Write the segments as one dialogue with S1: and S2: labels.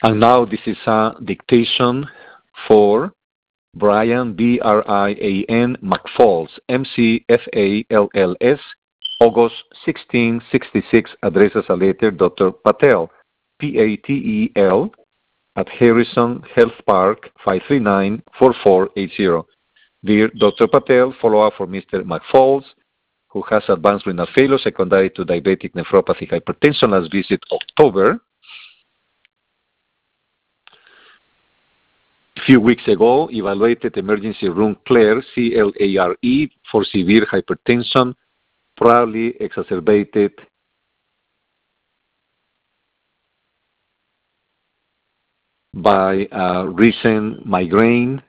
S1: And now this is a dictation for Brian, B-R-I-A-N, McFalls, M-C-F-A-L-L-S, August 1666, addresses a letter, Dr. Patel, P-A-T-E-L, at Harrison Health Park, 539-4480. Dear Dr. Patel, follow-up for Mr. McFalls, who has advanced renal failure secondary to diabetic nephropathy hypertension, last visit October. A few weeks ago, evaluated emergency room CLARE, C-L-A-R-E, for severe hypertension, probably exacerbated by a recent migraine.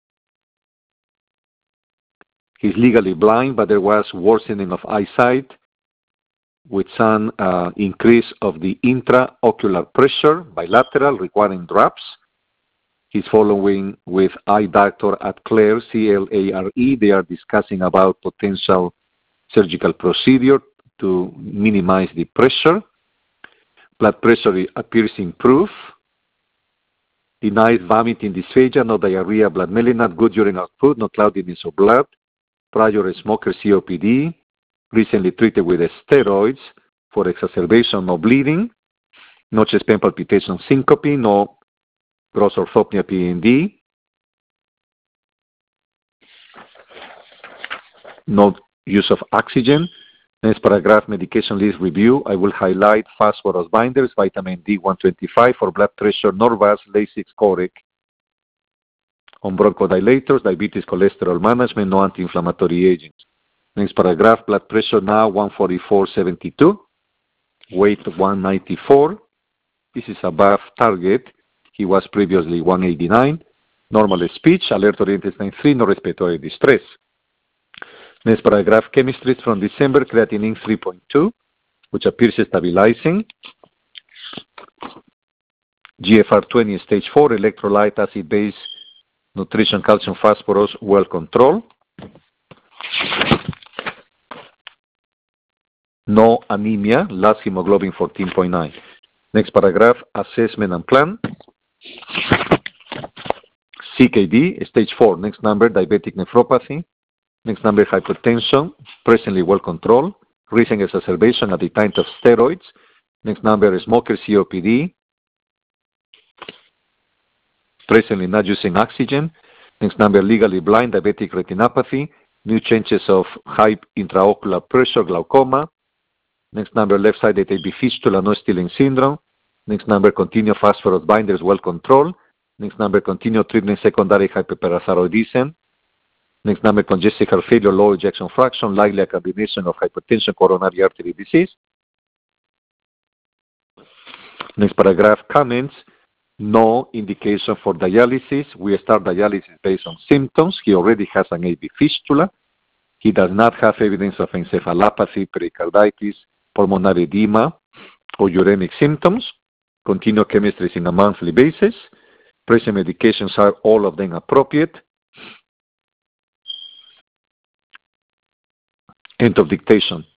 S1: He's legally blind, but there was worsening of eyesight with some increase of the intraocular pressure, bilateral, requiring drops. He's following with eye doctor at CLARE, C-L-A-R-E. They are discussing about potential surgical procedure to minimize the pressure. Blood pressure appears improved. Denied vomiting, dysphagia, no diarrhea, blood melinat, good urine output, no cloudiness of blood. Prior smoker, COPD. Recently treated with steroids for exacerbation, no bleeding. No chest pain, palpitation, syncope, no gross orthopnea, PND. No use of oxygen. Next paragraph, medication list review. I will highlight phosphorus binders, vitamin D125 for blood pressure, Norvasc, Lasix, Corec, on bronchodilators, diabetes, cholesterol management, no anti-inflammatory agents. Next paragraph, blood pressure now 144/72, weight 194. This is above target. He was previously 189. Normal speech, alert-oriented sign 3, no respiratory distress. Next paragraph, chemistries from December, creatinine 3.2, which appears stabilizing. GFR20 stage 4, electrolyte, acid-base, nutrition, calcium, phosphorus, well controlled. No anemia, last hemoglobin 14.9. Next paragraph, assessment and plan. CKD, stage 4, next number, diabetic nephropathy. Next number, hypertension, presently well controlled. Recent exacerbation at the time of steroids. Next number, smoker, COPD. Presently not using oxygen. Next number, legally blind, diabetic retinopathy. New changes of high intraocular pressure, glaucoma. Next number, left-sided AV fistula, no Stilling syndrome. Next number, continued phosphorus binders, well controlled. Next number, continued treatment, secondary hyperparathyroidism. Next number, congestive heart failure, low ejection fraction, likely a combination of hypertension, coronary artery disease. Next paragraph, comments. No indication for dialysis. We start dialysis based on symptoms. He already has an AV fistula. He does not have evidence of encephalopathy, pericarditis, pulmonary edema, or uremic symptoms. Continue chemistries on a monthly basis. Present medications are all of them appropriate. End of dictation.